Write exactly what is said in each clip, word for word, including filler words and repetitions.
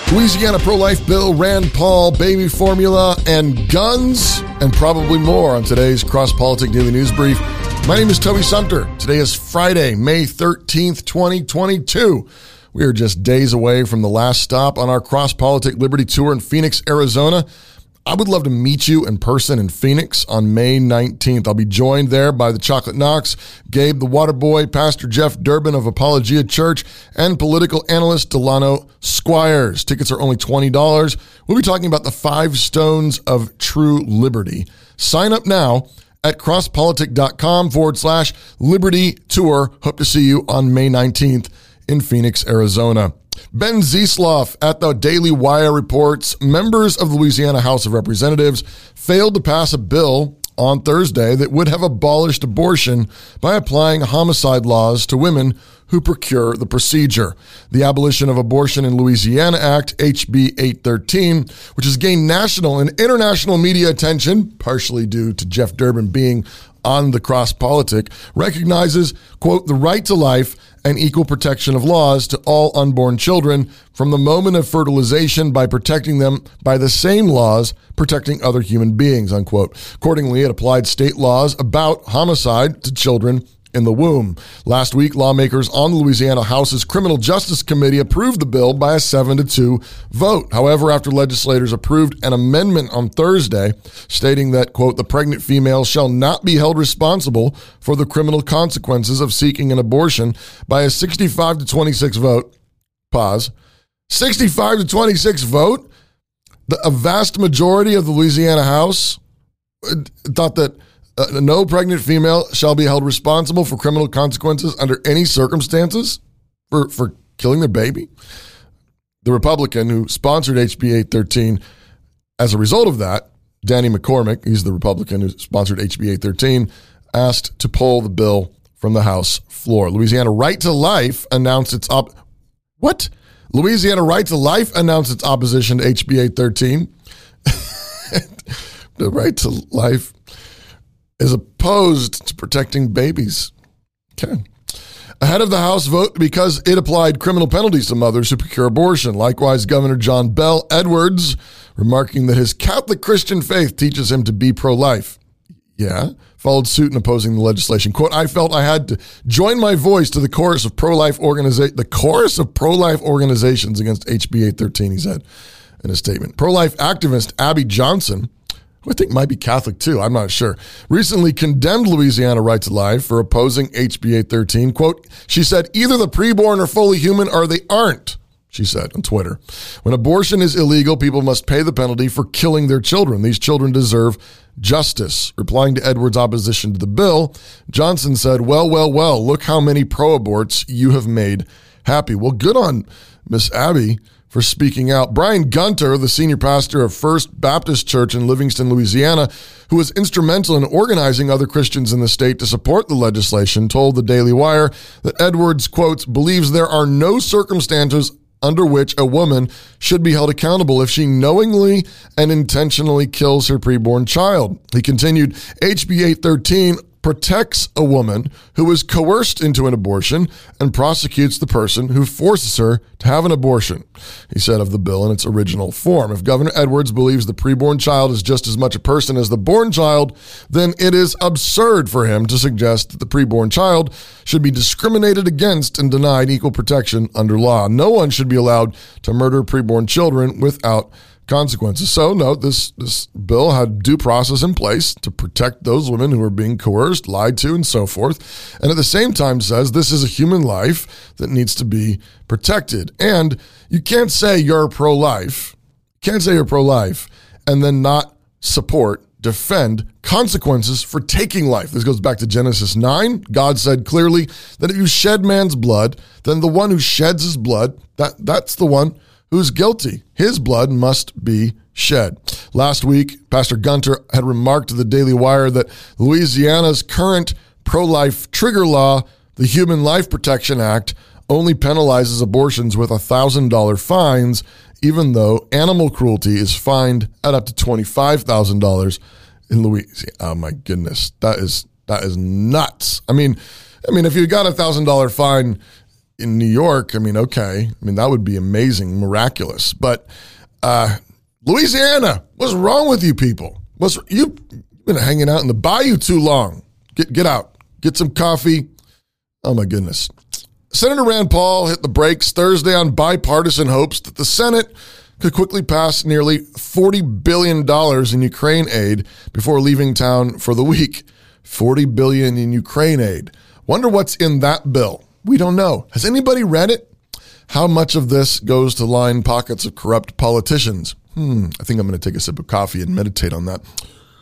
Louisiana pro-life bill, Rand Paul, baby formula, and guns, and probably more on today's Cross Politic Daily News Brief. My name is Toby Sumter. Today is Friday, May thirteenth, twenty twenty-two. We are just days away from the last stop on our Cross Politic Liberty Tour in Phoenix, Arizona. I would love to meet you in person in Phoenix on May nineteenth. I'll be joined there by the Chocolate Knox, Gabe the Waterboy, Pastor Jeff Durbin of Apologia Church, and political analyst Delano Squires. Tickets are only twenty dollars. We'll be talking about the five stones of true liberty. Sign up now at crosspolitic.com forward slash liberty tour. Hope to see you on May nineteenth in Phoenix, Arizona. Ben Ziesloff at the Daily Wire reports members of the Louisiana House of Representatives failed to pass a bill on Thursday that would have abolished abortion by applying homicide laws to women who procure the procedure. The Abolition of Abortion in Louisiana Act, H B eight thirteen, which has gained national and international media attention, partially due to Jeff Durbin being on the Cross Politic, recognizes, quote, the right to life and equal protection of laws to all unborn children from the moment of fertilization by protecting them by the same laws protecting other human beings, unquote. Accordingly, it applied state laws about homicide to children in the womb. Last week, lawmakers on the Louisiana House's Criminal Justice Committee approved the bill by a seven to two vote. However, after legislators approved an amendment on Thursday stating that, quote, the pregnant female shall not be held responsible for the criminal consequences of seeking an abortion by a sixty-five to twenty-six vote, pause, sixty-five to twenty-six vote, the, a vast majority of the Louisiana House thought that Uh, no pregnant female shall be held responsible for criminal consequences under any circumstances for, for killing their baby. The Republican who sponsored H B eight thirteen, as a result of that, Danny McCormick, he's the Republican who sponsored H B eight thirteen, asked to pull the bill from the House floor. Louisiana Right to Life announced its op- what? Louisiana Right to Life announced its opposition to H B eight thirteen. The Right to Life is opposed to protecting babies. Okay. Ahead of the House vote because it applied criminal penalties to mothers who procure abortion. Likewise, Governor John Bell Edwards, remarking that his Catholic Christian faith teaches him to be pro-life. Yeah, followed suit in opposing the legislation. Quote, I felt I had to join my voice to the chorus of pro-life organiza- the chorus of pro-life organizations against H B eight thirteen, he said in a statement. Pro-life activist Abby Johnson, who I think might be Catholic too, I'm not sure, recently condemned Louisiana Right to Life for opposing H B eight thirteen. Quote, she said, either the preborn are fully human or they aren't, she said on Twitter. When abortion is illegal, people must pay the penalty for killing their children. These children deserve justice. Replying to Edwards' opposition to the bill, Johnson said, well, well, well, look how many pro-aborts you have made happy. Well, good on Miss Abby for speaking out. Brian Gunter, the senior pastor of First Baptist Church in Livingston, Louisiana, who was instrumental in organizing other Christians in the state to support the legislation, told the Daily Wire that Edwards, quotes, believes there are no circumstances under which a woman should be held accountable if she knowingly and intentionally kills her preborn child. He continued, H B eight thirteen protects a woman who is coerced into an abortion and prosecutes the person who forces her to have an abortion, he said of the bill in its original form. If Governor Edwards believes the preborn child is just as much a person as the born child, then it is absurd for him to suggest that the preborn child should be discriminated against and denied equal protection under law. No one should be allowed to murder preborn children without consequences. So, no, this, this bill had due process in place to protect those women who are being coerced, lied to, and so forth. And at the same time says this is a human life that needs to be protected. And you can't say you're pro-life, can't say you're pro-life, and then not support, defend consequences for taking life. This goes back to Genesis nine. God said clearly that if you shed man's blood, then the one who sheds his blood, that, that's the one who's guilty. His blood must be shed. Last week, Pastor Gunter had remarked to the Daily Wire that Louisiana's current pro-life trigger law, the Human Life Protection Act, only penalizes abortions with one thousand dollars fines, even though animal cruelty is fined at up to twenty-five thousand dollars in Louisiana. Oh my goodness, that is that is nuts. I mean, I mean, if you got a one thousand dollars fine, in New York, I mean, okay. I mean, that would be amazing, miraculous. But uh, Louisiana, what's wrong with you people? What's you've been hanging out in the bayou too long? Get get out. Get some coffee. Oh, my goodness. Senator Rand Paul hit the brakes Thursday on bipartisan hopes that the Senate could quickly pass nearly forty billion dollars in Ukraine aid before leaving town for the week. forty billion dollars in Ukraine aid. Wonder what's in that bill. We don't know. Has anybody read it? How much of this goes to line pockets of corrupt politicians? Hmm, I think I'm going to take a sip of coffee and meditate on that.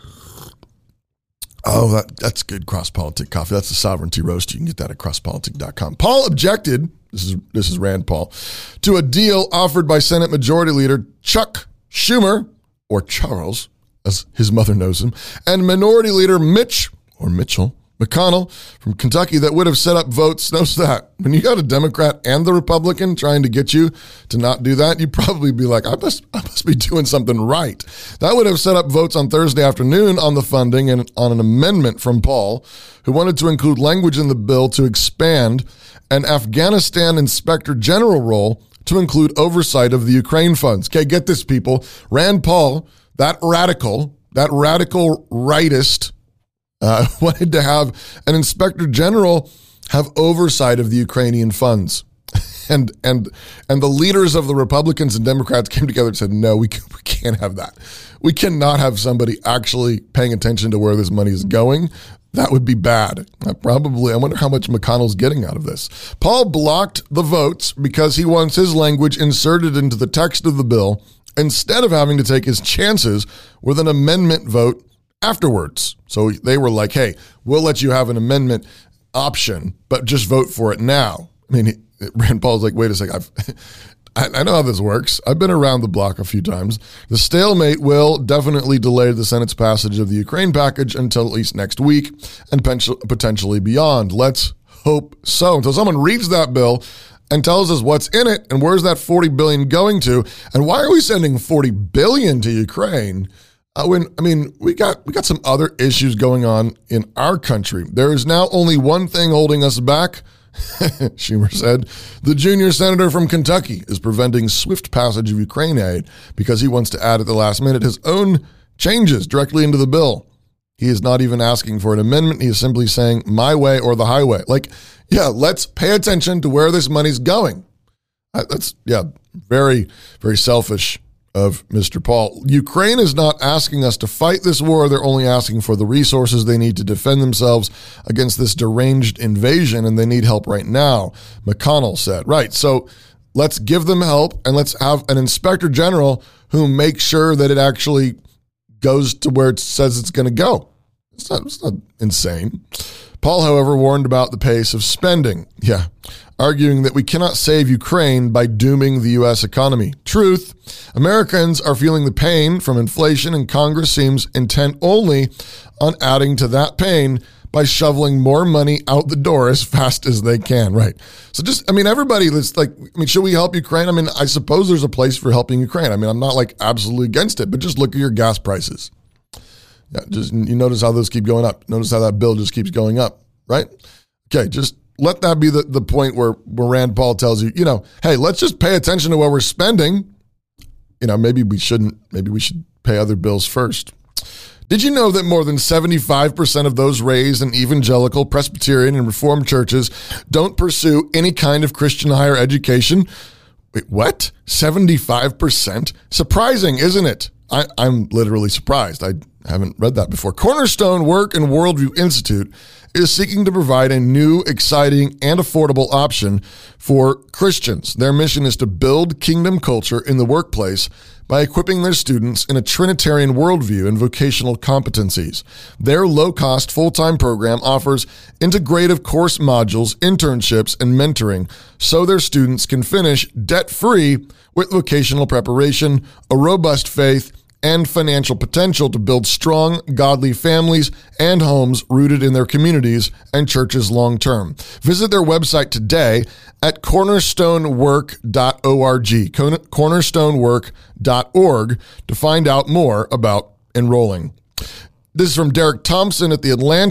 Oh, that, that's good cross-politic coffee. That's the Sovereignty Roast. You can get that at cross politic dot com. Paul objected, this is this is Rand Paul, to a deal offered by Senate Majority Leader Chuck Schumer, or Charles, as his mother knows him, and Minority Leader Mitch, or Mitchell, McConnell from Kentucky that would have set up votes. Notice that. When you got a Democrat and the Republican trying to get you to not do that, you'd probably be like, I must, I must be doing something right. That would have set up votes on Thursday afternoon on the funding and on an amendment from Paul, who wanted to include language in the bill to expand an Afghanistan Inspector General role to include oversight of the Ukraine funds. Okay, get this, people. Rand Paul, that radical, that radical rightist, Uh, wanted to have an inspector general have oversight of the Ukrainian funds. And and and the leaders of the Republicans and Democrats came together and said, no, we, we can't have that. We cannot have somebody actually paying attention to where this money is going. That would be bad. I probably, I wonder how much McConnell's getting out of this. Paul blocked the votes because he wants his language inserted into the text of the bill instead of having to take his chances with an amendment vote afterwards. So they were like, hey, we'll let you have an amendment option, but just vote for it now. I mean, he, Rand Paul's like, wait a second, I've, I, I know how this works. I've been around the block a few times. The stalemate will definitely delay the Senate's passage of the Ukraine package until at least next week and potentially beyond. Let's hope so. Until someone reads that bill and tells us what's in it and where's that forty billion dollars going to, and why are we sending forty billion dollars to Ukraine? Uh, when I mean, we got we got some other issues going on in our country. There is now only one thing holding us back, Schumer said. The junior senator from Kentucky is preventing swift passage of Ukraine aid because he wants to add at the last minute his own changes directly into the bill. He is not even asking for an amendment. He is simply saying, my way or the highway. Like, yeah, let's pay attention to where this money's going. Uh, that's, yeah, very, very selfish of Mister Paul. Ukraine is not asking us to fight this war. They're only asking for the resources they need to defend themselves against this deranged invasion, and they need help right now, McConnell said. Right, so let's give them help, and let's have an inspector general who makes sure that it actually goes to where it says it's going to go. It's not, it's not insane. Paul, however, warned about the pace of spending. Yeah, arguing that we cannot save Ukraine by dooming the U S economy. Truth, Americans are feeling the pain from inflation, and Congress seems intent only on adding to that pain by shoveling more money out the door as fast as they can. Right. So just, I mean, everybody that's like, I mean, should we help Ukraine? I mean, I suppose there's a place for helping Ukraine. I mean, I'm not like absolutely against it, but just look at your gas prices. Yeah, just you notice how those keep going up. Notice how that bill just keeps going up, right? Okay, just let that be the, the point where, where Rand Paul tells you, you know, hey, let's just pay attention to what we're spending. You know, maybe we shouldn't, maybe we should pay other bills first. Did you know that more than seventy-five percent of those raised in evangelical, Presbyterian, and Reformed churches don't pursue any kind of Christian higher education? Wait, what? seventy-five percent? Surprising, isn't it? I, I'm literally surprised. I haven't read that before. Cornerstone Work and Worldview Institute is seeking to provide a new, exciting, and affordable option for Christians. Their mission is to build kingdom culture in the workplace by equipping their students in a Trinitarian worldview and vocational competencies. Their low-cost full-time program offers integrative course modules, internships, and mentoring so their students can finish debt-free with vocational preparation, a robust faith, and financial potential to build strong, godly families and homes rooted in their communities and churches long term. Visit their website today at cornerstone work dot org, cornerstone work dot org, to find out more about enrolling. This is from Derek Thompson at The Atlantic.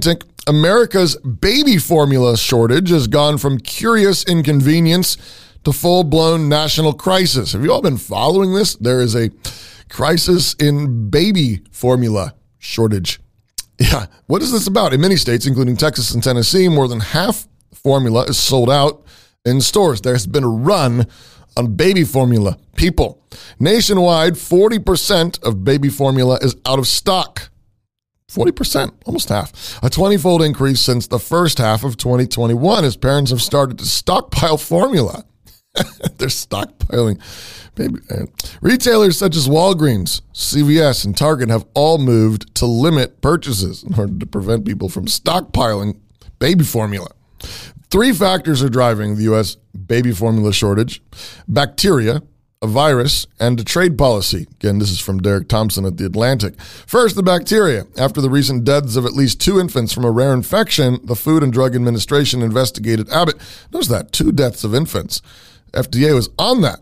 America's baby formula shortage has gone from curious inconvenience to full-blown national crisis. Have you all been following this? There is a crisis in baby formula shortage. Yeah, what is this about? In many states, including Texas and Tennessee, more than half formula is sold out in stores. There's been a run on baby formula. People, nationwide, forty percent of baby formula is out of stock. forty percent, almost half. A twenty-fold increase since the first half of twenty twenty-one as parents have started to stockpile formula. They're stockpiling baby. Retailers such as Walgreens, C V S, and Target have all moved to limit purchases in order to prevent people from stockpiling baby formula. Three factors are driving the U S baby formula shortage: bacteria, a virus, and a trade policy. Again, this is from Derek Thompson at The Atlantic. First, the bacteria. After the recent deaths of at least two infants from a rare infection, the Food and Drug Administration investigated Abbott. Notice that, two deaths of infants. F D A was on that.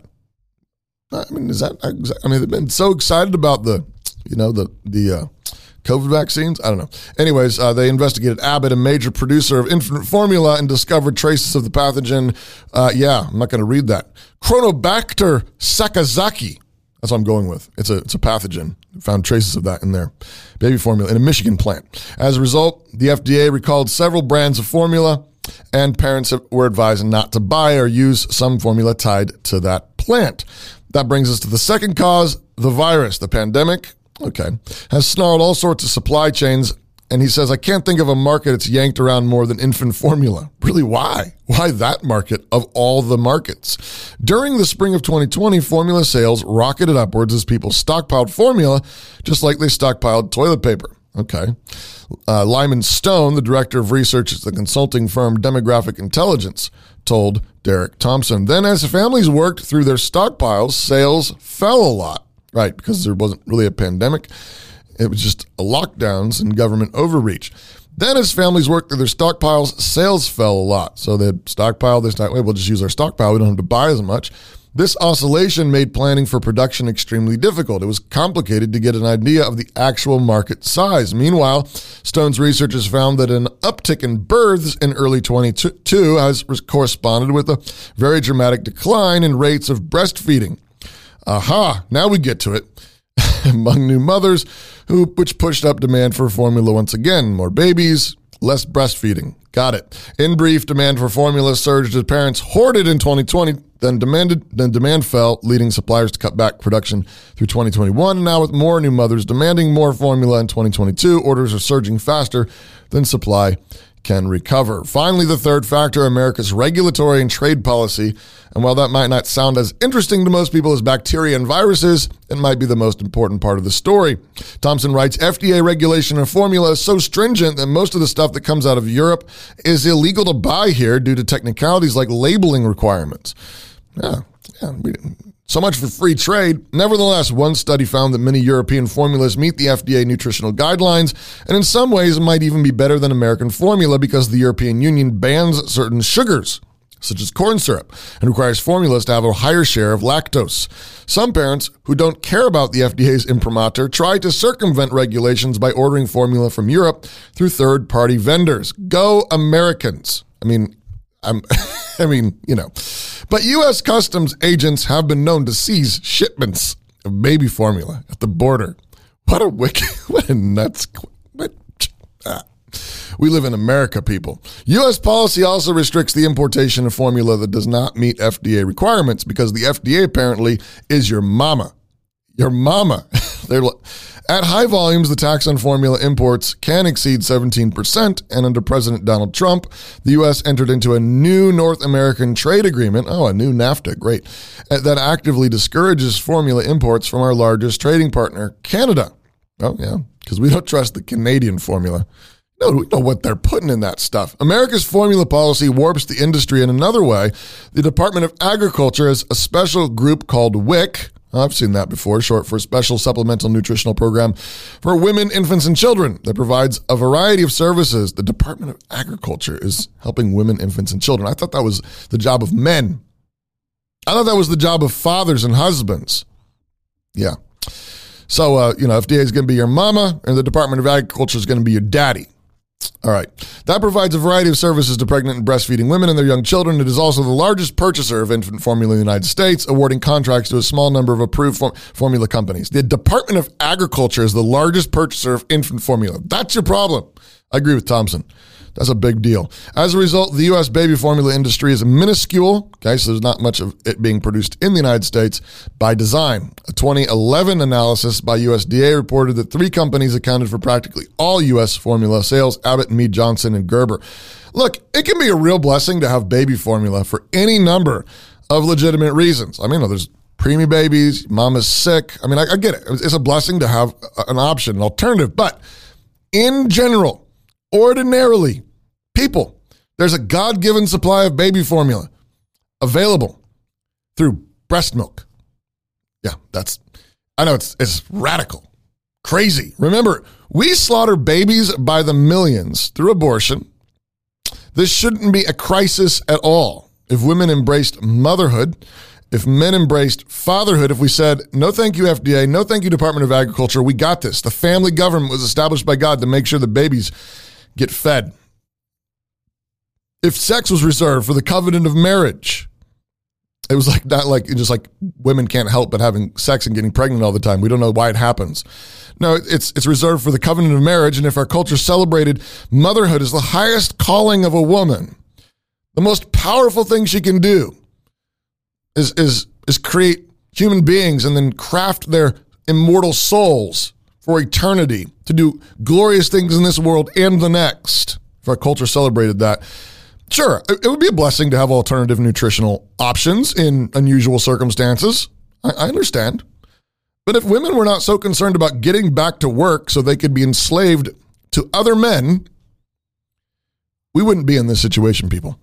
I mean, is that? I mean, they've been so excited about the, you know, the the uh, COVID vaccines. I don't know. Anyways, uh, they investigated Abbott, a major producer of infant formula, and discovered traces of the pathogen. Uh, yeah, I'm not going to read that. Chronobacter sakazaki. That's what I'm going with. It's a it's a pathogen. Found traces of that in their baby formula in a Michigan plant. As a result, the F D A recalled several brands of formula, and parents were advised not to buy or use some formula tied to that plant. That brings us to the second cause, the virus. The pandemic, okay, has snarled all sorts of supply chains, and he says, I can't think of a market that's yanked around more than infant formula. Really, why? Why that market of all the markets? During the spring of twenty twenty, formula sales rocketed upwards as people stockpiled formula, just like they stockpiled toilet paper. Okay. Uh, Lyman Stone, the director of research at the consulting firm Demographic Intelligence, told Derek Thompson. Then as families worked through their stockpiles, sales fell a lot, right? Because there wasn't really a pandemic. It was just lockdowns and government overreach. Then as families worked through their stockpiles, sales fell a lot. So they'd stockpile, they stock, wait, we'll just use our stockpile. We don't have to buy as much. This oscillation made planning for production extremely difficult. It was complicated to get an idea of the actual market size. Meanwhile, Stone's researchers found that an uptick in births in early twenty-two has corresponded with a very dramatic decline in rates of breastfeeding. Aha, now we get to it. Among new mothers, who which pushed up demand for formula once again. More babies, less breastfeeding. Got it. In brief, demand for formula surged as parents hoarded in twenty twenty, then demanded, then demand fell, leading suppliers to cut back production through twenty twenty-one. Now with more new mothers demanding more formula in twenty twenty-two, orders are surging faster than supply can recover. Finally, the third factor, America's regulatory and trade policy. And while that might not sound as interesting to most people as bacteria and viruses, it might be the most important part of the story. Thompson writes, F D A regulation of formula is so stringent that most of the stuff that comes out of Europe is illegal to buy here due to technicalities like labeling requirements. Yeah, yeah, we didn't. So much for free trade. Nevertheless, one study found that many European formulas meet the F D A nutritional guidelines, and in some ways might even be better than American formula because the European Union bans certain sugars, such as corn syrup, and requires formulas to have a higher share of lactose. Some parents who don't care about the F D A's imprimatur try to circumvent regulations by ordering formula from Europe through third-party vendors. Go Americans. I mean, I'm, I mean, you know. But U S customs agents have been known to seize shipments of baby formula at the border. What a wicked, what a nuts. What, ah. We live in America, people. U S policy also restricts the importation of formula that does not meet F D A requirements because the F D A apparently is your mama. Your mama. They're At high volumes, the tax on formula imports can exceed seventeen percent, and under President Donald Trump, the U S entered into a new North American trade agreement, oh, a new NAFTA, great, that actively discourages formula imports from our largest trading partner, Canada. Oh, yeah, because we don't trust the Canadian formula. No, we know what they're putting in that stuff. America's formula policy warps the industry in another way. The Department of Agriculture has a special group called W I C, I've seen that before, short for Special Supplemental Nutritional Program for Women, Infants, and Children that provides a variety of services. The Department of Agriculture is helping women, infants, and children. I thought that was the job of men. I thought that was the job of fathers and husbands. Yeah. So, uh, you know, F D A is going to be your mama, and the Department of Agriculture is going to be your daddy. All right. That provides a variety of services to pregnant and breastfeeding women and their young children. It is also the largest purchaser of infant formula in the United States, awarding contracts to a small number of approved form- formula companies. The Department of Agriculture is the largest purchaser of infant formula. That's your problem. I agree with Thompson. That's a big deal. As a result, the U S baby formula industry is minuscule. Okay, so there's not much of it being produced in the United States by design. A twenty eleven analysis by U S D A reported that three companies accounted for practically all U S formula sales: Abbott, Mead Johnson, and Gerber. Look, it can be a real blessing to have baby formula for any number of legitimate reasons. I mean, there's preemie babies, mom is sick. I mean, I, I get it. It's a blessing to have an option, an alternative. But in general, ordinarily, people, there's a God-given supply of baby formula available through breast milk. Yeah, that's, I know it's it's radical, crazy. Remember, we slaughter babies by the millions through abortion. This shouldn't be a crisis at all. If women embraced motherhood, if men embraced fatherhood, if we said, no thank you F D A, no thank you Department of Agriculture, we got this. The family government was established by God to make sure the babies get fed. If sex was reserved for the covenant of marriage, it was like not like just like women can't help but having sex and getting pregnant all the time. We don't know why it happens. No, it's it's reserved for the covenant of marriage. And if our culture celebrated motherhood as the highest calling of a woman, the most powerful thing she can do is is is create human beings and then craft their immortal souls for eternity to do glorious things in this world and the next. If our culture celebrated that, sure, it would be a blessing to have alternative nutritional options in unusual circumstances. I, I understand. But if women were not so concerned about getting back to work so they could be enslaved to other men, we wouldn't be in this situation, people.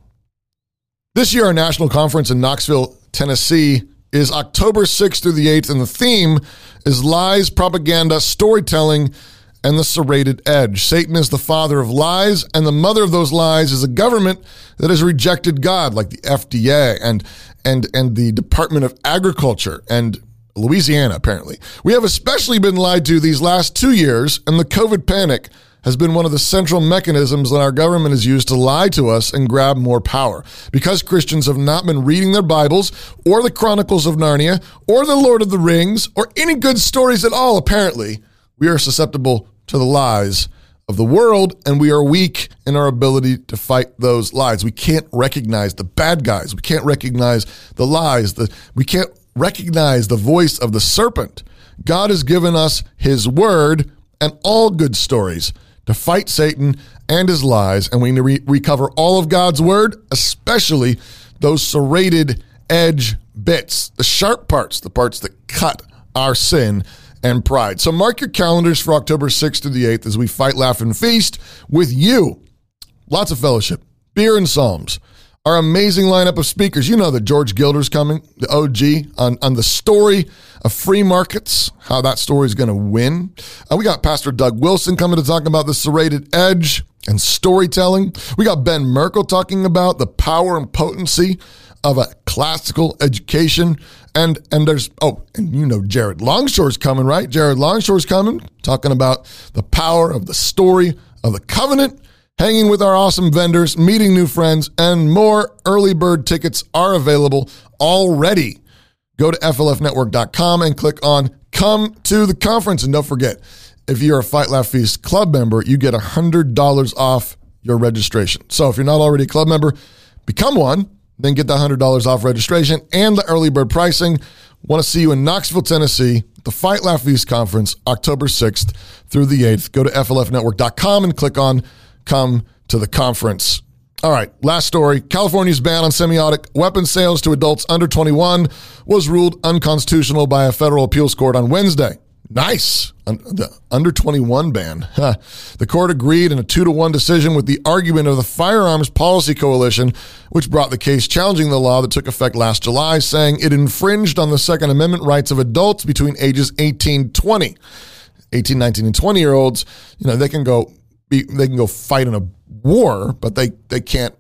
This year, our national conference in Knoxville, Tennessee, is October sixth through the eighth, and the theme is lies, propaganda, storytelling, and the serrated edge. Satan is the father of lies, and the mother of those lies is a government that has rejected God, like the F D A and and and the Department of Agriculture and Louisiana, apparently. We have especially been lied to these last two years, and the COVID panic has been one of the central mechanisms that our government has used to lie to us and grab more power. Because Christians have not been reading their Bibles or the Chronicles of Narnia or the Lord of the Rings or any good stories at all, apparently, we are susceptible to the lies of the world, and we are weak in our ability to fight those lies. We can't recognize the bad guys. We can't recognize the lies. The, we can't recognize the voice of the serpent. God has given us his word and all good stories to fight Satan and his lies, and we need to re- recover all of God's word, especially those serrated edge bits, the sharp parts, the parts that cut our sin and pride. So mark your calendars for October sixth to the eighth as we fight, laugh, and feast with you. Lots of fellowship, beer and psalms. Our amazing lineup of speakers. You know that George Gilder's coming, the O G, on, on the story of free markets, how that story is going to win. Uh, we got Pastor Doug Wilson coming to talk about the serrated edge and storytelling. We got Ben Merkel talking about the power and potency of a classical education. And and there's, oh, and you know Jared Longshore's coming, right? Jared Longshore's coming, talking about the power of the story of the covenant, hanging with our awesome vendors, meeting new friends, and more. Early bird tickets are available already. Go to F L F network dot com and click on Come to the Conference. And don't forget, if you're a Fight, Laugh, Feast club member, you get one hundred dollars off your registration. So if you're not already a club member, become one. Then get the one hundred dollars off registration and the early bird pricing. Want to see you in Knoxville, Tennessee, the Fight, Laugh, Feast Conference, October sixth through the eighth. Go to F L F network dot com and click on Come to the Conference. All right, last story. California's ban on semiotic weapon sales to adults under twenty-one was ruled unconstitutional by a federal appeals court on Wednesday. Nice. The under twenty-one ban. Huh. The court agreed in a two to one decision with the argument of the Firearms Policy Coalition, which brought the case challenging the law that took effect last July, saying it infringed on the Second Amendment rights of adults between ages eighteen, twenty. eighteen, nineteen, and twenty-year-olds, you know, they can go be, they can go fight in a war, but they, they can't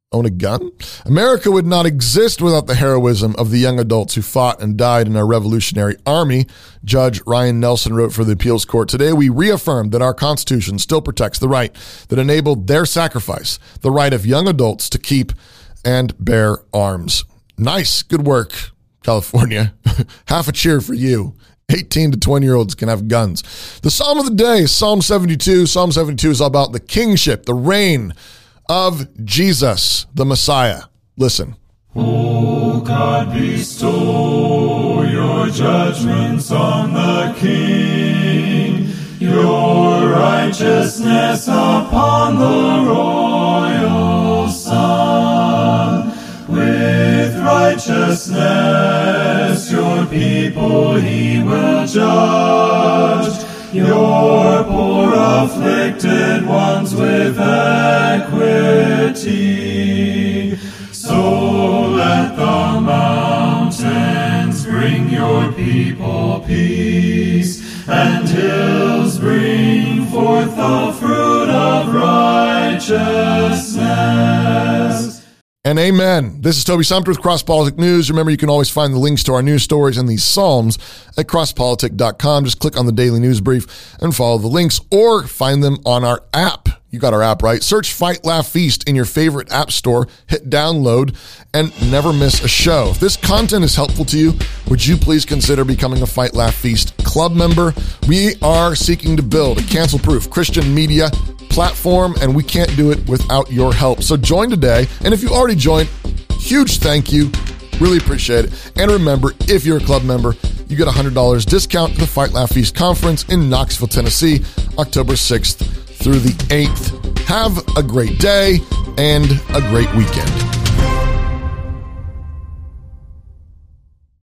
own a gun? America would not exist without the heroism of the young adults who fought and died in our Revolutionary Army. Judge Ryan Nelson wrote for the appeals court. Today, we reaffirmed that our Constitution still protects the right that enabled their sacrifice, the right of young adults to keep and bear arms. Nice. Good work, California. Half a cheer for you. eighteen to twenty-year-olds can have guns. The Psalm of the day is Psalm seventy-two. Psalm seventy-two is all about the kingship, the reign of Jesus, the Messiah. Listen. O God, bestow your judgments on the King, your righteousness upon the royal Son. With righteousness your people he will judge, your poor afflicted ones with equity. So let the mountains bring your people peace, and hills bring forth the fruit of righteousness. And amen. This is Toby Sumter with Cross Politic News. Remember, you can always find the links to our news stories and these Psalms at cross politic dot com. Just click on the daily news brief and follow the links, or find them on our app. You got our app, right? Search Fight, Laugh, Feast in your favorite app store, hit download, and never miss a show. If this content is helpful to you, would you please consider becoming a Fight, Laugh, Feast club member? We are seeking to build a cancel-proof Christian media platform, and we can't do it without your help. So join today, and if you already joined, huge thank you. Really appreciate it. And remember, if you're a club member, you get a one hundred dollars discount to the Fight, Laugh, Feast conference in Knoxville, Tennessee, October sixth through the eighth. Have a great day and a great weekend.